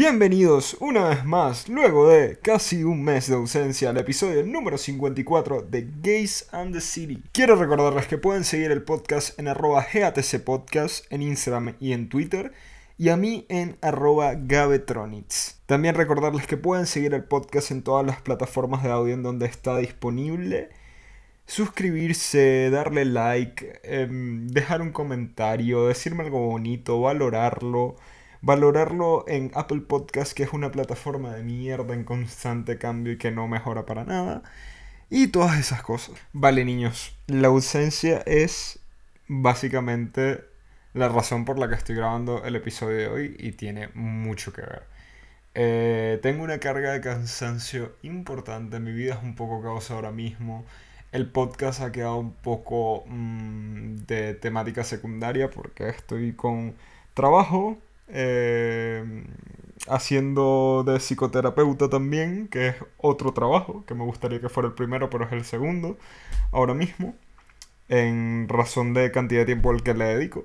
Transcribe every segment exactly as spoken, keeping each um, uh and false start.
Bienvenidos una vez más, luego de casi un mes de ausencia, al episodio número cincuenta y cuatro de Gays and the City. Quiero recordarles que pueden seguir el podcast en arroba gatcpodcast en Instagram y en Twitter, y a mí en arroba gabetronics. También recordarles que pueden seguir el podcast en todas las plataformas de audio en donde está disponible. Suscribirse, darle like, eh, dejar un comentario, decirme algo bonito, valorarlo. Valorarlo en Apple Podcast, que es una plataforma de mierda en constante cambio y que no mejora para nada. Y todas esas cosas. Vale, niños, la ausencia es básicamente la razón por la que estoy grabando el episodio de hoy y tiene mucho que ver. Eh, tengo una carga de cansancio importante, mi vida es un poco caos ahora mismo. El podcast ha quedado un poco mmm, de temática secundaria porque estoy con trabajo, eh, haciendo de psicoterapeuta también, que es otro trabajo, que me gustaría que fuera el primero, pero es el segundo ahora mismo, en razón de cantidad de tiempo al que le dedico.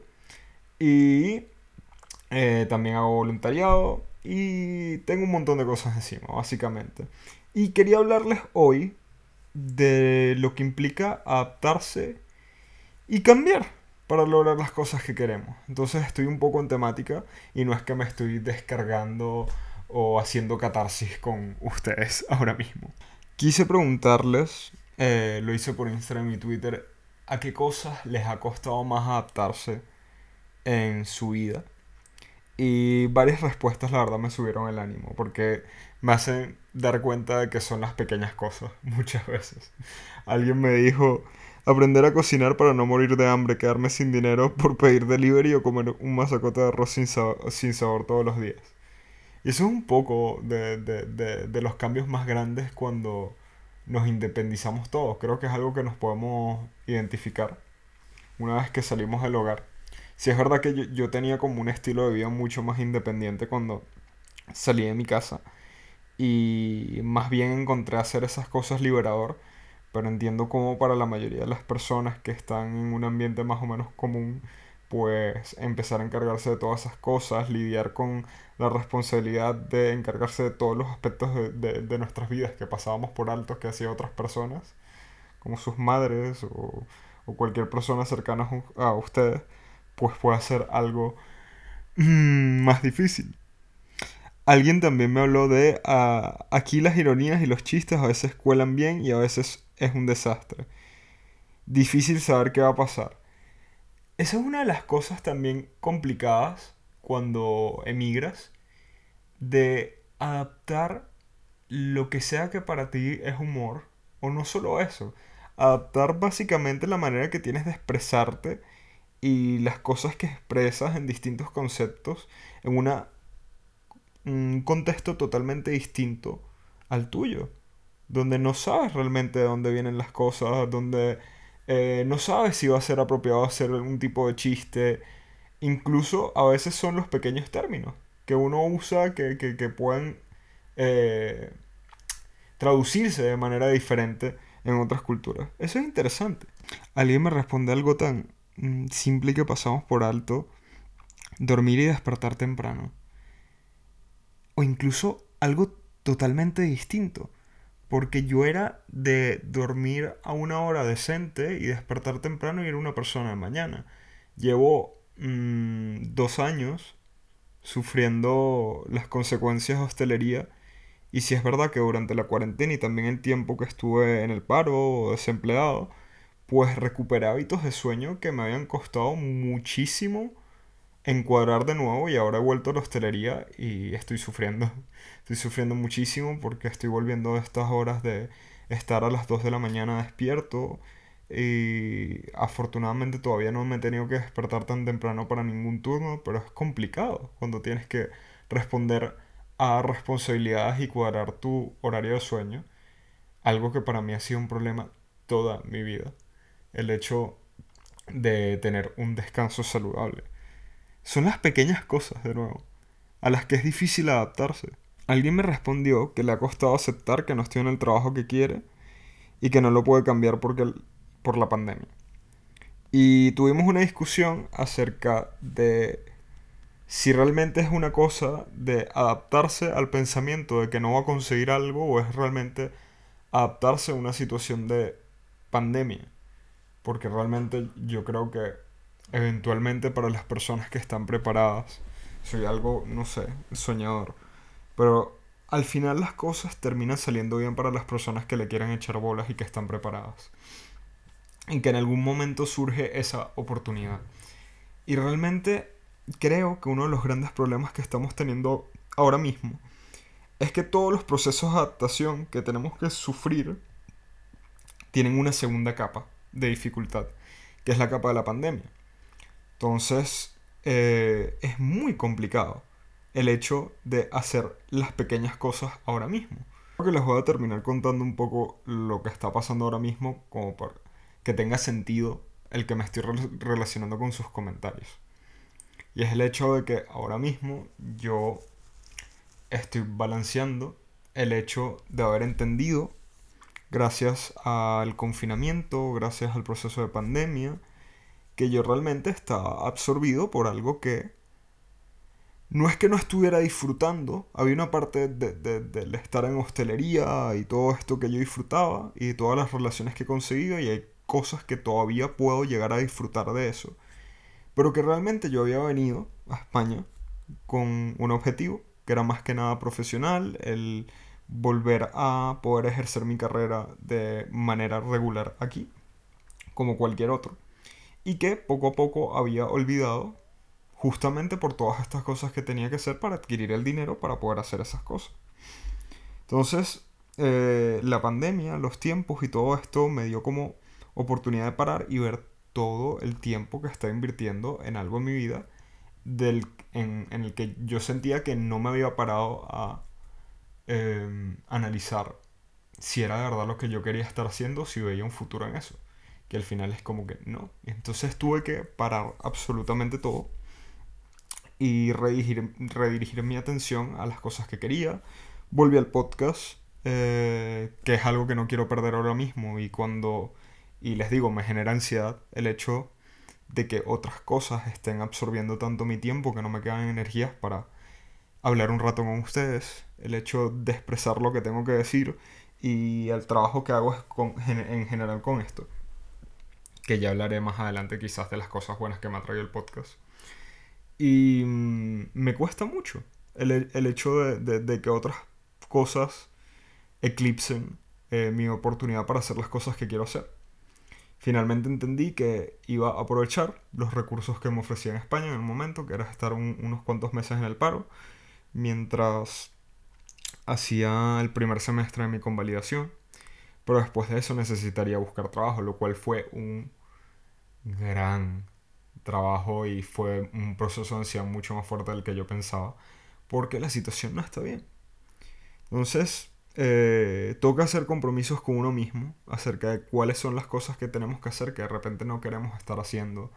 Y eh, también hago voluntariado y tengo un montón de cosas encima, básicamente. Y quería hablarles hoy de lo que implica adaptarse y cambiar para lograr las cosas que queremos. Entonces estoy un poco en temática y no es que me estoy descargando o haciendo catarsis con ustedes ahora mismo. Quise preguntarles, eh, lo hice por Instagram y Twitter, a qué cosas les ha costado más adaptarse en su vida. Y varias respuestas, la verdad, me subieron el ánimo, porque me hacen dar cuenta de que son las pequeñas cosas, muchas veces. Alguien me dijo, aprender a cocinar para no morir de hambre, quedarme sin dinero por pedir delivery o comer un masacote de arroz sin sabor, sin sabor todos los días. Y eso es un poco de, de, de, de los cambios más grandes cuando nos independizamos todos. Creo que es algo que nos podemos identificar una vez que salimos del hogar. Si es verdad que yo, yo tenía como un estilo de vida mucho más independiente cuando salí de mi casa y más bien encontré hacer esas cosas liberador, pero entiendo cómo para la mayoría de las personas que están en un ambiente más o menos común, pues empezar a encargarse de todas esas cosas, lidiar con la responsabilidad de encargarse de todos los aspectos de, de, de nuestras vidas que pasábamos por alto que hacían otras personas, como sus madres o, o cualquier persona cercana a ustedes, pues puede ser algo mm, más difícil. Alguien también me habló de ah, aquí las ironías y los chistes a veces cuelan bien y a veces es un desastre. Difícil saber qué va a pasar. Esa es una de las cosas también complicadas cuando emigras, de adaptar lo que sea que para ti es humor, o no solo eso, adaptar básicamente la manera que tienes de expresarte y las cosas que expresas en distintos conceptos en una, un contexto totalmente distinto al tuyo, donde no sabes realmente de dónde vienen las cosas, donde eh, no sabes si va a ser apropiado hacer algún tipo de chiste, incluso a veces son los pequeños términos que uno usa que, que, que pueden eh, traducirse de manera diferente en otras culturas. Eso es interesante. Alguien me responde algo tan mm, simple que pasamos por alto: dormir y despertar temprano. O incluso algo totalmente distinto. Porque yo era de dormir a una hora decente y despertar temprano y era una persona de mañana. Llevo mmm, dos años sufriendo las consecuencias de hostelería. Y si es verdad que durante la cuarentena y también el tiempo que estuve en el paro o desempleado, pues recuperé hábitos de sueño que me habían costado muchísimo encuadrar de nuevo, y ahora he vuelto a la hostelería y estoy sufriendo. Estoy sufriendo muchísimo porque estoy volviendo a estas horas de estar a las dos de la mañana despierto, y afortunadamente todavía no me he tenido que despertar tan temprano para ningún turno, pero es complicado cuando tienes que responder a responsabilidades y cuadrar tu horario de sueño, algo que para mí ha sido un problema toda mi vida, el hecho de tener un descanso saludable. Son las pequeñas cosas, de nuevo, a las que es difícil adaptarse. Alguien me respondió que le ha costado aceptar que no estoy en el trabajo que quiere y que no lo puede cambiar porque el- por la pandemia. Y tuvimos una discusión acerca de si realmente es una cosa de adaptarse al pensamiento de que no va a conseguir algo o es realmente adaptarse a una situación de pandemia. Porque realmente yo creo que eventualmente para las personas que están preparadas, soy algo, no sé, soñador, pero al final las cosas terminan saliendo bien para las personas que le quieren echar bolas y que están preparadas. En que en algún momento surge esa oportunidad. Y realmente creo que uno de los grandes problemas que estamos teniendo ahora mismo es que todos los procesos de adaptación que tenemos que sufrir tienen una segunda capa de dificultad, que es la capa de la pandemia. Entonces, eh, es muy complicado el hecho de hacer las pequeñas cosas ahora mismo. Creo que les voy a terminar contando un poco lo que está pasando ahora mismo, como para que tenga sentido el que me estoy re- relacionando con sus comentarios. Y es el hecho de que ahora mismo yo estoy balanceando el hecho de haber entendido, gracias al confinamiento, gracias al proceso de pandemia, que yo realmente estaba absorbido por algo que no es que no estuviera disfrutando, había una parte de- de- del estar en hostelería y todo esto que yo disfrutaba y todas las relaciones que he conseguido y hay cosas que todavía puedo llegar a disfrutar de eso, pero que realmente yo había venido a España con un objetivo que era más que nada profesional, el volver a poder ejercer mi carrera de manera regular aquí, como cualquier otro, y que poco a poco había olvidado justamente por todas estas cosas que tenía que hacer para adquirir el dinero para poder hacer esas cosas. Entonces, eh, la pandemia, los tiempos y todo esto me dio como oportunidad de parar y ver todo el tiempo que estaba invirtiendo en algo en mi vida del, en, en el que yo sentía que no me había parado a eh, analizar si era de verdad lo que yo quería estar haciendo, si veía un futuro en eso. Que al final es como que no. Entonces tuve que parar absolutamente todo y redirigir, redirigir mi atención a las cosas que quería. Volví al podcast, eh, que es algo que no quiero perder ahora mismo y cuando, y les digo, me genera ansiedad el hecho de que otras cosas estén absorbiendo tanto mi tiempo que no me quedan energías para hablar un rato con ustedes, el hecho de expresar lo que tengo que decir y el trabajo que hago es con- gen- en general con esto, que ya hablaré más adelante quizás de las cosas buenas que me ha traído el podcast. Y mm, me cuesta mucho el, el hecho de, de- de que otras cosas eclipsen eh, mi oportunidad para hacer las cosas que quiero hacer. Finalmente entendí que iba a aprovechar los recursos que me ofrecía en España en el momento, que era estar un- unos cuantos meses en el paro, mientras hacía el primer semestre de mi convalidación. Pero después de eso necesitaría buscar trabajo, lo cual fue un gran trabajo y fue un proceso de ansiedad mucho más fuerte del que yo pensaba, porque la situación no está bien. Entonces, eh, toca hacer compromisos con uno mismo acerca de cuáles son las cosas que tenemos que hacer que de repente no queremos estar haciendo,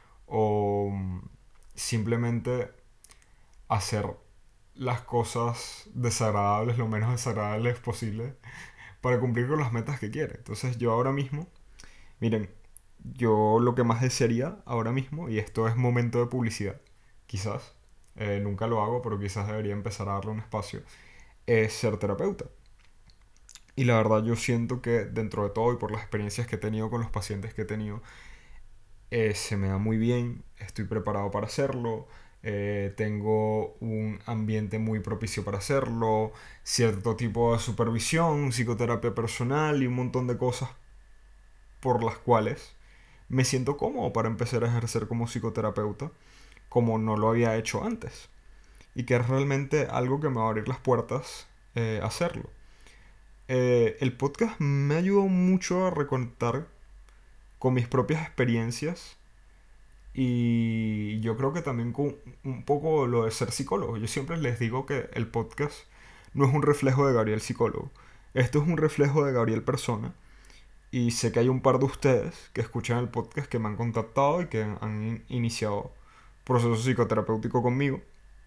o mm, simplemente hacer las cosas desagradables lo menos desagradables posible para cumplir con las metas que quiere. Entonces yo ahora mismo, miren, yo lo que más desearía ahora mismo, y esto es momento de publicidad, quizás, eh, nunca lo hago, pero quizás debería empezar a darle un espacio, es ser terapeuta. Y la verdad yo siento que dentro de todo y por las experiencias que he tenido con los pacientes que he tenido, eh, se me da muy bien, estoy preparado para hacerlo, eh, tengo un ambiente muy propicio para hacerlo, cierto tipo de supervisión, psicoterapia personal y un montón de cosas por las cuales me siento cómodo para empezar a ejercer como psicoterapeuta, como no lo había hecho antes. Y que es realmente algo que me va a abrir las puertas eh, hacerlo. Eh, el podcast me ayudó mucho a reconectar con mis propias experiencias y yo creo que también con un poco lo de ser psicólogo. Yo siempre les digo que el podcast no es un reflejo de Gabriel psicólogo. Esto es un reflejo de Gabriel persona. Y sé que hay un par de ustedes que escuchan el podcast que me han contactado y que han in- iniciado proceso psicoterapéutico conmigo.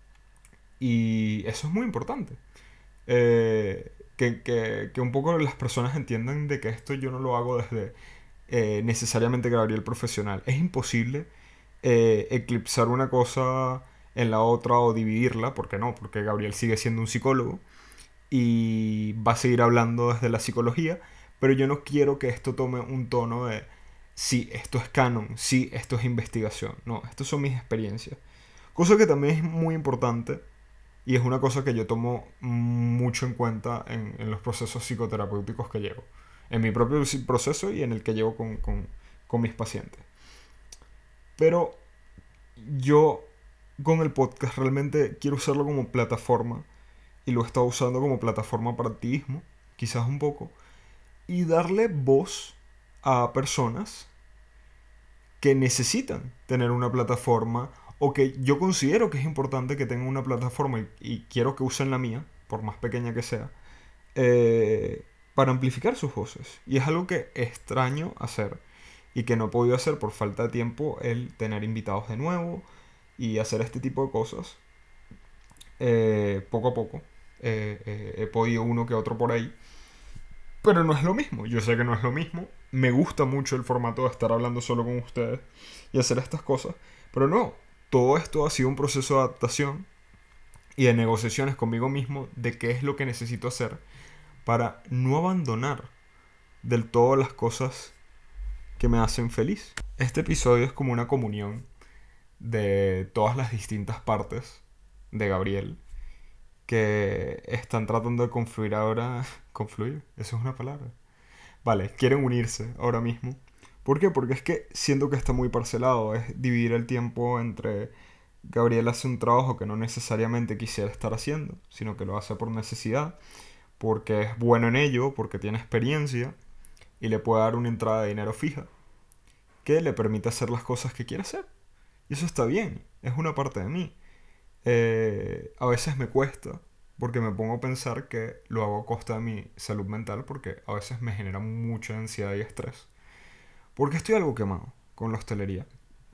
Y eso es muy importante. Eh, que, que, que un poco las personas entiendan de que esto yo no lo hago desde eh, necesariamente Gabriel profesional. Es imposible eh, eclipsar una cosa en la otra o dividirla, ¿por qué no? Porque Gabriel sigue siendo un psicólogo y va a seguir hablando desde la psicología, pero yo no quiero que esto tome un tono de sí, esto es canon, sí, esto es investigación. No, estas son mis experiencias. Cosa que también es muy importante y es una cosa que yo tomo mucho en cuenta en, en los procesos psicoterapéuticos que llevo. En mi propio proceso y en el que llevo con, con, con mis pacientes. Pero yo con el podcast realmente quiero usarlo como plataforma y lo he estado usando como plataforma para activismo, quizás un poco, y darle voz a personas que necesitan tener una plataforma o que yo considero que es importante que tengan una plataforma y, y quiero que usen la mía, por más pequeña que sea, eh, para amplificar sus voces. Y es algo que extraño hacer y que no he podido hacer por falta de tiempo, el tener invitados de nuevo y hacer este tipo de cosas. Eh, poco a poco eh, eh, he podido uno que otro por ahí. Pero no es lo mismo, yo sé que no es lo mismo. Me gusta mucho el formato de estar hablando solo con ustedes y hacer estas cosas. Pero no, todo esto ha sido un proceso de adaptación y de negociaciones conmigo mismo de qué es lo que necesito hacer para no abandonar del todo las cosas que me hacen feliz. Este episodio es como una comunión de todas las distintas partes de Gabriel que están tratando de confluir ahora. ¿Confluir? Eso es una palabra. Vale, quieren unirse ahora mismo. ¿Por qué? Porque es que siento que está muy parcelado. Es dividir el tiempo entre Gabriel hace un trabajo que no necesariamente quisiera estar haciendo, sino que lo hace por necesidad, porque es bueno en ello, porque tiene experiencia y le puede dar una entrada de dinero fija que le permite hacer las cosas que quiere hacer. Y eso está bien, es una parte de mí. Eh, a veces me cuesta, porque me pongo a pensar que lo hago a costa de mi salud mental, porque a veces me genera mucha ansiedad y estrés. Porque estoy algo quemado con la hostelería.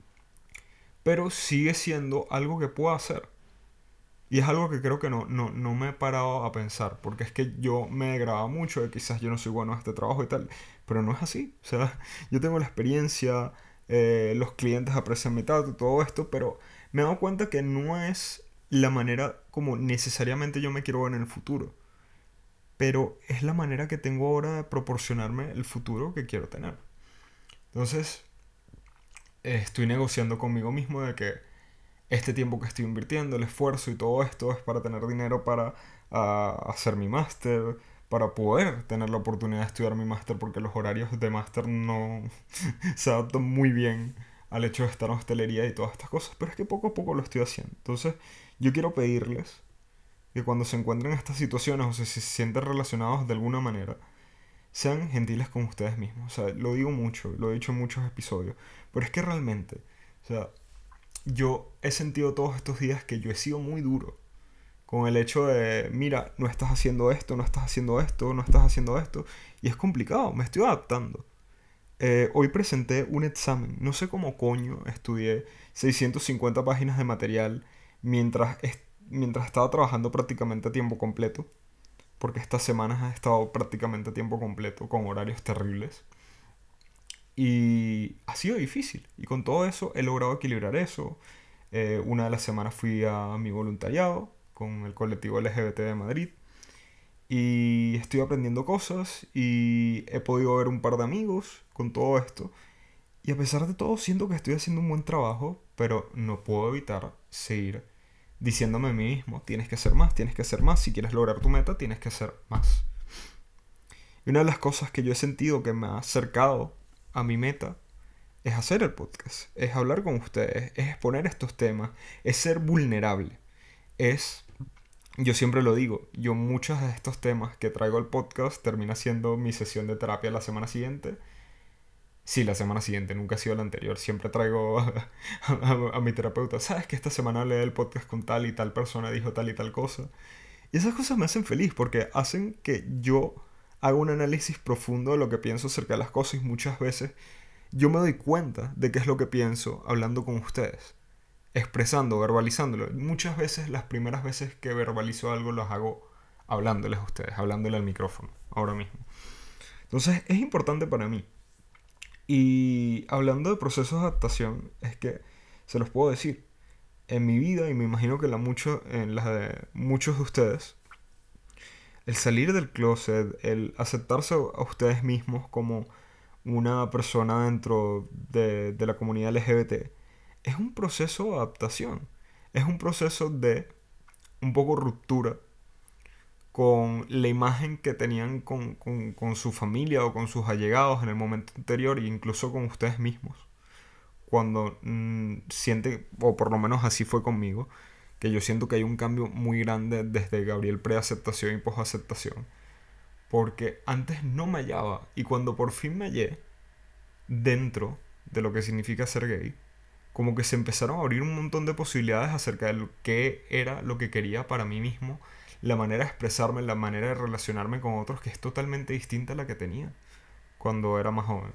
Pero sigue siendo algo que puedo hacer. Y es algo que creo que no, no, no me he parado a pensar, porque es que yo me he grabado mucho de quizás yo no soy bueno en este trabajo y tal, pero no es así. O sea, yo tengo la experiencia, eh, los clientes aprecian mi trato y todo esto, pero me he dado cuenta que no es la manera como necesariamente yo me quiero ver en el futuro, pero es la manera que tengo ahora de proporcionarme el futuro que quiero tener. Entonces, eh, estoy negociando conmigo mismo de que este tiempo que estoy invirtiendo, el esfuerzo y todo esto es para tener dinero para ah, hacer mi máster, para poder tener la oportunidad de estudiar mi máster, porque los horarios de máster no se adaptan muy bien al hecho de estar en hostelería y todas estas cosas, pero es que poco a poco lo estoy haciendo. Entonces, yo quiero pedirles que cuando se encuentren en estas situaciones o si se sienten relacionados de alguna manera, sean gentiles con ustedes mismos. O sea, lo digo mucho, lo he dicho en muchos episodios, pero es que realmente, o sea, yo he sentido todos estos días que yo he sido muy duro con el hecho de, mira, no estás haciendo esto, no estás haciendo esto, no estás haciendo esto. Y es complicado, me estoy adaptando. Eh, hoy presenté un examen, no sé cómo coño estudié seiscientas cincuenta páginas de material mientras, est- mientras estaba trabajando prácticamente a tiempo completo, porque estas semanas he estado prácticamente a tiempo completo con horarios terribles. Y ha sido difícil. Y con todo eso he logrado equilibrar eso. Eh, una de las semanas fui a mi voluntariado con el colectivo L G B T de Madrid. Y estoy aprendiendo cosas y he podido ver un par de amigos con todo esto. Y a pesar de todo siento que estoy haciendo un buen trabajo, pero no puedo evitar seguir diciéndome a mí mismo, tienes que hacer más, tienes que hacer más, si quieres lograr tu meta, tienes que hacer más. Y una de las cosas que yo he sentido que me ha acercado a mi meta es hacer el podcast, es hablar con ustedes, es exponer estos temas, es ser vulnerable, es, yo siempre lo digo, yo muchos de estos temas que traigo al podcast termina siendo mi sesión de terapia la semana siguiente. Sí, la semana siguiente, nunca ha sido la anterior. Siempre traigo a, a- a mi terapeuta. ¿Sabes que esta semana hablé del podcast con tal y tal persona dijo tal y tal cosa? Y esas cosas me hacen feliz porque hacen que yo haga un análisis profundo de lo que pienso acerca de las cosas y muchas veces yo me doy cuenta de qué es lo que pienso hablando con ustedes, expresando, verbalizándolo. Muchas veces, las primeras veces que verbalizo algo, las hago hablándoles a ustedes, hablándole al micrófono, ahora mismo. Entonces, es importante para mí. Y hablando de procesos de adaptación, es que se los puedo decir. en mi vida, y me imagino que en la, mucho, en la de muchos de ustedes, el salir del closet, el aceptarse a ustedes mismos como una persona dentro de, de la comunidad L G B T, es un proceso de adaptación. Es un proceso de un poco ruptura con la imagen que tenían con, con, con su familia o con sus allegados en el momento anterior e incluso con ustedes mismos. Cuando mm, siente, o por lo menos así fue conmigo, que yo siento que hay un cambio muy grande desde Gabriel pre-aceptación y post-aceptación. Porque antes no me hallaba y cuando por fin me hallé dentro de lo que significa ser gay, como que se empezaron a abrir un montón de posibilidades acerca de lo que era lo que quería para mí mismo, la manera de expresarme, la manera de relacionarme con otros que es totalmente distinta a la que tenía cuando era más joven.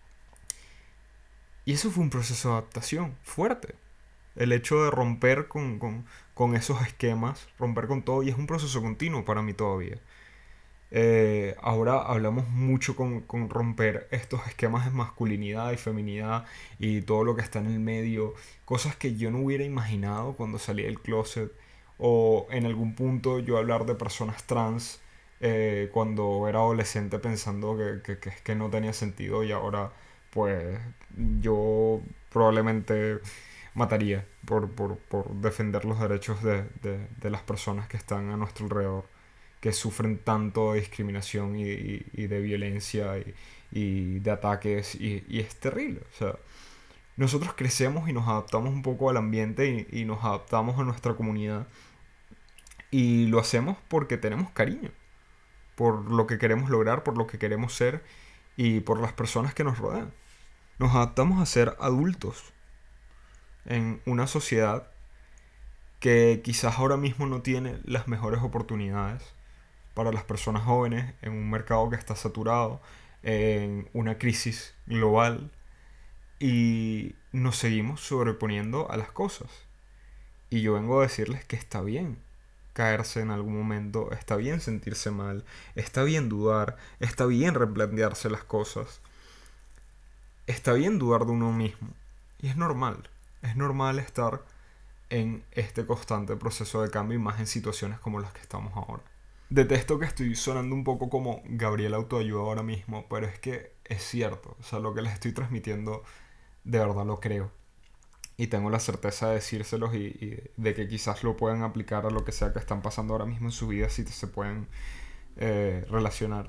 Y eso fue un proceso de adaptación fuerte. El hecho de romper con, con, con esos esquemas, romper con todo, y es un proceso continuo para mí todavía. Eh, ahora hablamos mucho con, con romper estos esquemas de masculinidad y feminidad y todo lo que está en el medio, cosas que yo no hubiera imaginado cuando salí del closet, o en algún punto yo hablar de personas trans eh, cuando era adolescente pensando que, que, que, que no tenía sentido, y ahora pues yo probablemente mataría por, por, por defender los derechos de, de, de las personas que están a nuestro alrededor, que sufren tanto de discriminación y, y, y de violencia y, y de ataques, y, y es terrible. O sea, nosotros crecemos y nos adaptamos un poco al ambiente y, y nos adaptamos a nuestra comunidad, y lo hacemos porque tenemos cariño por lo que queremos lograr, por lo que queremos ser y por las personas que nos rodean. Nos adaptamos a ser adultos en una sociedad que quizás ahora mismo no tiene las mejores oportunidades para las personas jóvenes, en un mercado que está saturado, en una crisis global, y nos seguimos sobreponiendo a las cosas. Y yo vengo a decirles que está bien caerse en algún momento, está bien sentirse mal, está bien dudar, está bien replantearse las cosas, está bien dudar de uno mismo. Y es normal, es normal estar en este constante proceso de cambio, y más en situaciones como las que estamos ahora. Detesto que estoy sonando un poco como Gabriel Autoayuda ahora mismo, pero es que es cierto. O sea, lo que les estoy transmitiendo de verdad lo creo. Y tengo la certeza de decírselos, y, y de que quizás lo puedan aplicar a lo que sea que están pasando ahora mismo en su vida, si se pueden eh, relacionar.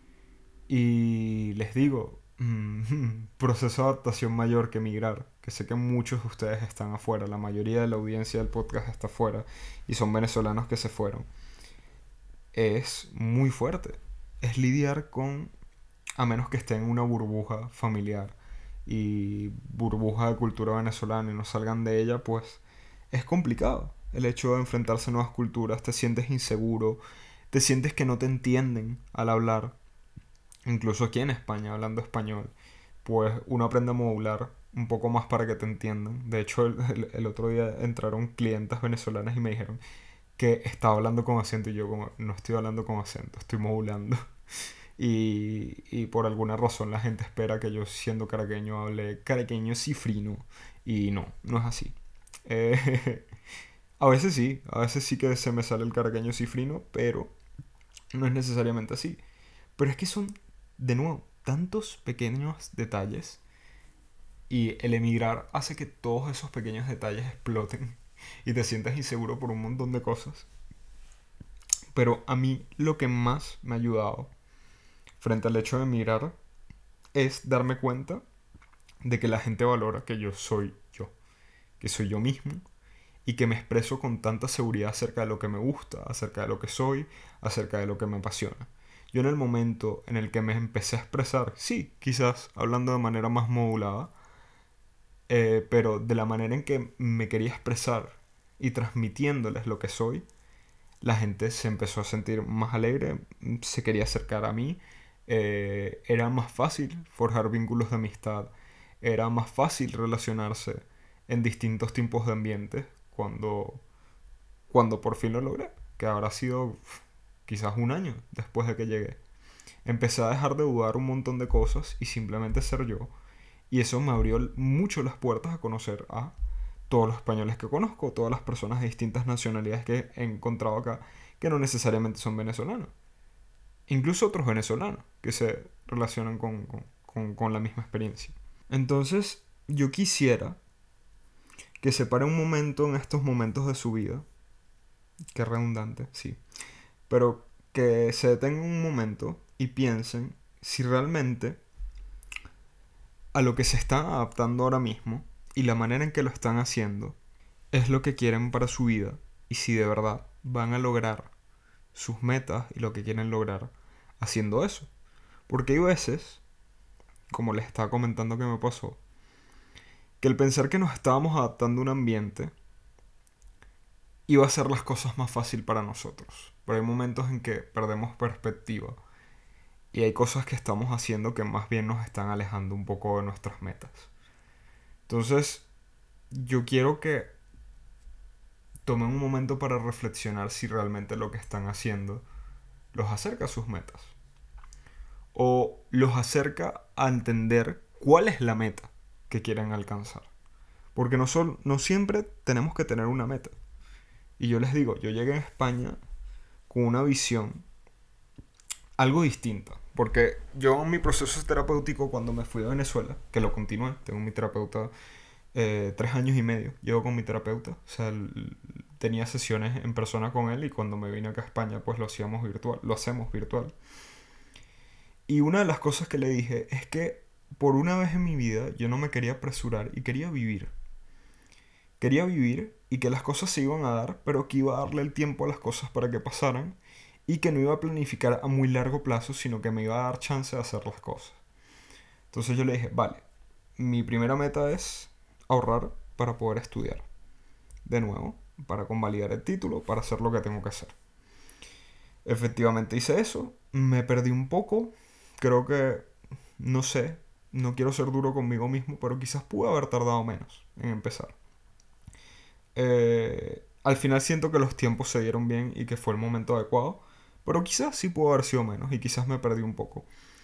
Y les digo, mm, proceso de adaptación mayor que emigrar, que sé que muchos de ustedes están afuera, la mayoría de la audiencia del podcast está afuera, y son venezolanos que se fueron. Es muy fuerte. Es lidiar con, a menos que estén en una burbuja familiar y burbuja de cultura venezolana y no salgan de ella, pues es complicado. El hecho de enfrentarse a nuevas culturas, te sientes inseguro, te sientes que no te entienden al hablar. Incluso aquí en España, hablando español, pues uno aprende a modular un poco más para que te entiendan. De hecho, el, el- el otro día entraron clientas venezolanas y me dijeron que estaba hablando con acento, y yo como, no estoy hablando con acento, estoy modulando. Y, y por alguna razón la gente espera que yo, siendo caraqueño, hable caraqueño cifrino, y no, no es así. Eh, a veces sí, a veces sí que se me sale el caraqueño cifrino, pero no es necesariamente así. Pero es que son, de nuevo, tantos pequeños detalles, y el emigrar hace que todos esos pequeños detalles exploten y te sientas inseguro por un montón de cosas. Pero a mí lo que más me ha ayudado frente al hecho de emigrar es darme cuenta de que la gente valora que yo soy yo, que soy yo mismo, y que me expreso con tanta seguridad acerca de lo que me gusta, acerca de lo que soy, acerca de lo que me apasiona. Yo en el momento en el que me empecé a expresar, sí, quizás hablando de manera más modulada, eh, pero de la manera en que me quería expresar y transmitiéndoles lo que soy, la gente se empezó a sentir más alegre, se quería acercar a mí, eh, era más fácil forjar vínculos de amistad, era más fácil relacionarse en distintos tipos de ambientes cuando, cuando por fin lo logré, que habrá sido uf, quizás un año después de que llegué. Empecé a dejar de dudar un montón de cosas y simplemente ser yo, y eso me abrió mucho las puertas a conocer a todos los españoles que conozco, todas las personas de distintas nacionalidades que he encontrado acá, que no necesariamente son venezolanos. Incluso otros venezolanos que se relacionan con, con, con, con la misma experiencia. Entonces, yo quisiera que se pare un momento en estos momentos de su vida. Qué redundante, sí. Pero que se detengan un momento y piensen si realmente a lo que se están adaptando ahora mismo y la manera en que lo están haciendo es lo que quieren para su vida y si de verdad van a lograr sus metas y lo que quieren lograr haciendo eso. Porque hay veces, como les estaba comentando que me pasó, que el pensar que nos estábamos adaptando a un ambiente iba a hacer las cosas más fácil para nosotros. Pero hay momentos en que perdemos perspectiva y hay cosas que estamos haciendo que más bien nos están alejando un poco de nuestras metas. Entonces, yo quiero que tomen un momento para reflexionar si realmente lo que están haciendo los acerca a sus metas. O los acerca a entender cuál es la meta que quieren alcanzar. Porque no, sol, no siempre tenemos que tener una meta. Y yo les digo, yo llegué a España con una visión algo distinta. Porque yo en mi proceso terapéutico cuando me fui a Venezuela, que lo continué, tengo mi terapeuta eh, tres años y medio, llevo con mi terapeuta. O sea, el, tenía sesiones en persona con él y cuando me vine acá a España pues lo hacíamos virtual, lo hacemos virtual. Y una de las cosas que le dije es que por una vez en mi vida yo no me quería apresurar y quería vivir. Quería vivir y que las cosas se iban a dar, pero que iba a darle el tiempo a las cosas para que pasaran y que no iba a planificar a muy largo plazo, sino que me iba a dar chance de hacer las cosas. Entonces yo le dije, vale, mi primera meta es ahorrar para poder estudiar. De nuevo, para convalidar el título, para hacer lo que tengo que hacer. Efectivamente hice eso, me perdí un poco, creo que, no sé, no quiero ser duro conmigo mismo, pero quizás pude haber tardado menos en empezar. Eh, al final siento que los tiempos se dieron bien y que fue el momento adecuado, pero quizás sí pudo haber sido menos y quizás me perdí un poco.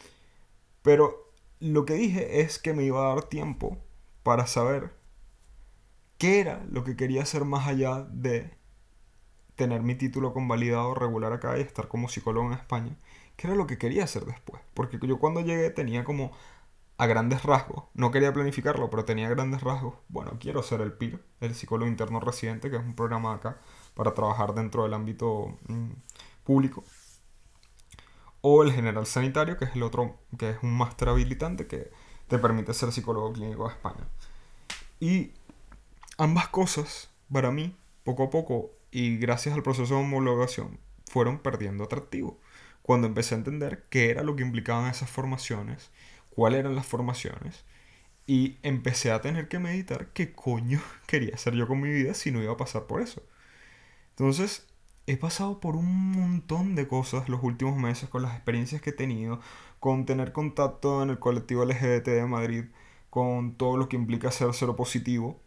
Pero lo que dije es que me iba a dar tiempo para saber qué era lo que quería hacer más allá de tener mi título convalidado regular acá y estar como psicólogo en España, qué era lo que quería hacer después. Porque yo cuando llegué tenía como a grandes rasgos, no quería planificarlo, pero tenía grandes rasgos. Bueno, quiero ser el P I R, el psicólogo interno residente, que es un programa acá para trabajar dentro del ámbito mmm, público. O el general sanitario, que es el otro, que es un máster habilitante que te permite ser psicólogo clínico de España. Y ambas cosas, para mí, poco a poco, y gracias al proceso de homologación, fueron perdiendo atractivo. Cuando empecé a entender qué era lo que implicaban esas formaciones, cuáles eran las formaciones, y empecé a tener que meditar qué coño quería hacer yo con mi vida si no iba a pasar por eso. Entonces, he pasado por un montón de cosas los últimos meses con las experiencias que he tenido, con tener contacto en el colectivo L G B T de Madrid, con todo lo que implica ser cero positivo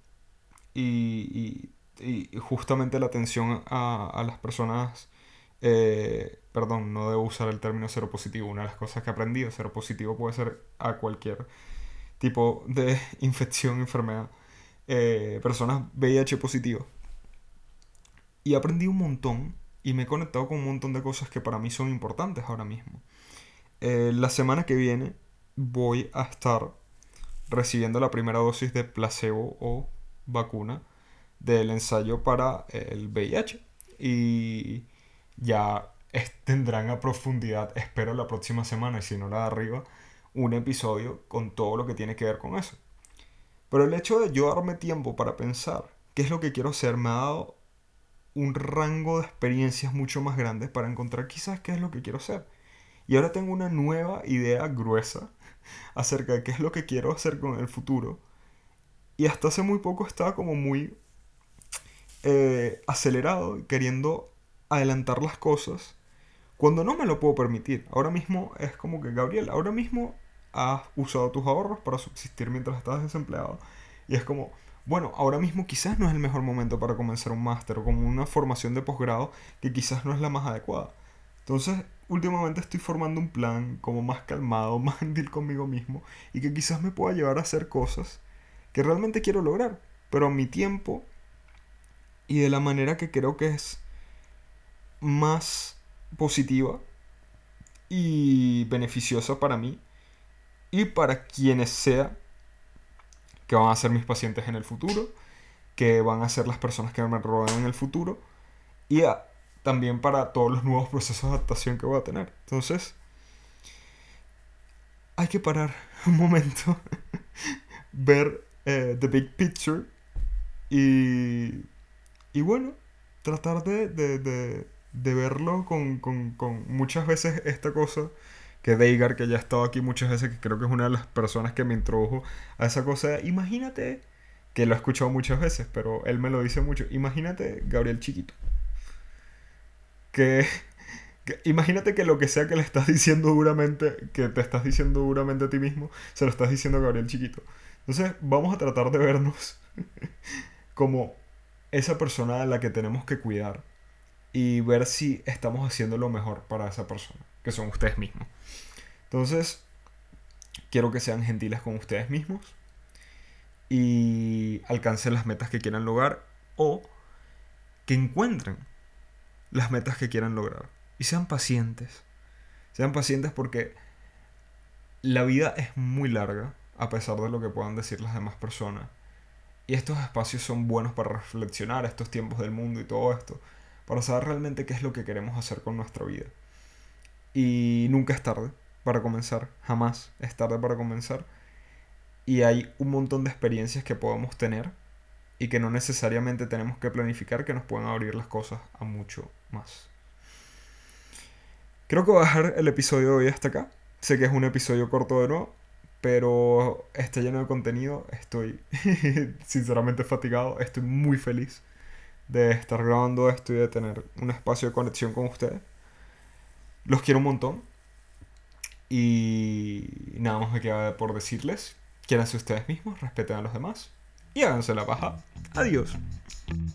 y, y, y justamente la atención a, a las personas, eh, perdón, no debo usar el término cero positivo, una de las cosas que he aprendido, cero positivo puede ser a cualquier tipo de infección, enfermedad, eh, personas V I H positivas. Y aprendí un montón y me he conectado con un montón de cosas que para mí son importantes ahora mismo. Eh, la semana que viene voy a estar recibiendo la primera dosis de placebo o vacuna del ensayo para el V I H. Y ya es- tendrán a profundidad, espero la próxima semana, y si no la de arriba, un episodio con todo lo que tiene que ver con eso. Pero el hecho de yo darme tiempo para pensar qué es lo que quiero hacer me ha dado un rango de experiencias mucho más grandes para encontrar quizás qué es lo que quiero hacer. Y ahora tengo una nueva idea gruesa acerca de qué es lo que quiero hacer con el futuro. Y hasta hace muy poco estaba como muy eh, acelerado, queriendo adelantar las cosas, cuando no me lo puedo permitir. Ahora mismo es como que, Gabriel, ahora mismo has usado tus ahorros para subsistir mientras estás desempleado. Y es como, bueno, ahora mismo quizás no es el mejor momento para comenzar un máster o como una formación de posgrado que quizás no es la más adecuada. Entonces, últimamente estoy formando un plan como más calmado, más en deal conmigo mismo y que quizás me pueda llevar a hacer cosas que realmente quiero lograr. pero a mi tiempo y de la manera que creo que es más positiva y beneficiosa para mí y para quienes sea que van a ser mis pacientes en el futuro, que van a ser las personas que me rodean en el futuro y a- también para todos los nuevos procesos de adaptación que voy a tener. Entonces, hay que parar un momento, ver eh, the big picture y, y bueno, tratar de, de, de, de verlo con, con, con muchas veces esta cosa que Deigar, que ya ha estado aquí muchas veces, que creo que es una de las personas que me introdujo a esa cosa. Imagínate, que lo he escuchado muchas veces, pero él me lo dice mucho. Imagínate Gabriel chiquito. Que, que- imagínate que lo que sea que le estás diciendo duramente, que te estás diciendo duramente a ti mismo, se lo estás diciendo a Gabriel chiquito. Entonces, vamos a tratar de vernos como esa persona a la que tenemos que cuidar y ver si estamos haciendo lo mejor para esa persona, que son ustedes mismos. Entonces, quiero que sean gentiles con ustedes mismos y alcancen las metas que quieran lograr o que encuentren las metas que quieran lograr. Y sean pacientes. Sean pacientes porque la vida es muy larga, a pesar de lo que puedan decir las demás personas. Y estos espacios son buenos para reflexionar estos tiempos del mundo y todo esto, para saber realmente qué es lo que queremos hacer con nuestra vida. Y nunca es tarde para comenzar, jamás es tarde para comenzar. Y hay un montón de experiencias que podemos tener y que no necesariamente tenemos que planificar, que nos pueden abrir las cosas a mucho más. Creo que voy a dejar el episodio de hoy hasta acá. Sé que es un episodio corto de nuevo, pero está lleno de contenido. Estoy sinceramente fatigado. Estoy muy feliz de estar grabando esto y de tener un espacio de conexión con ustedes. Los quiero un montón. Y nada más me queda por decirles. Quiéranse ustedes mismos, respeten a los demás y háganse la paja. Adiós.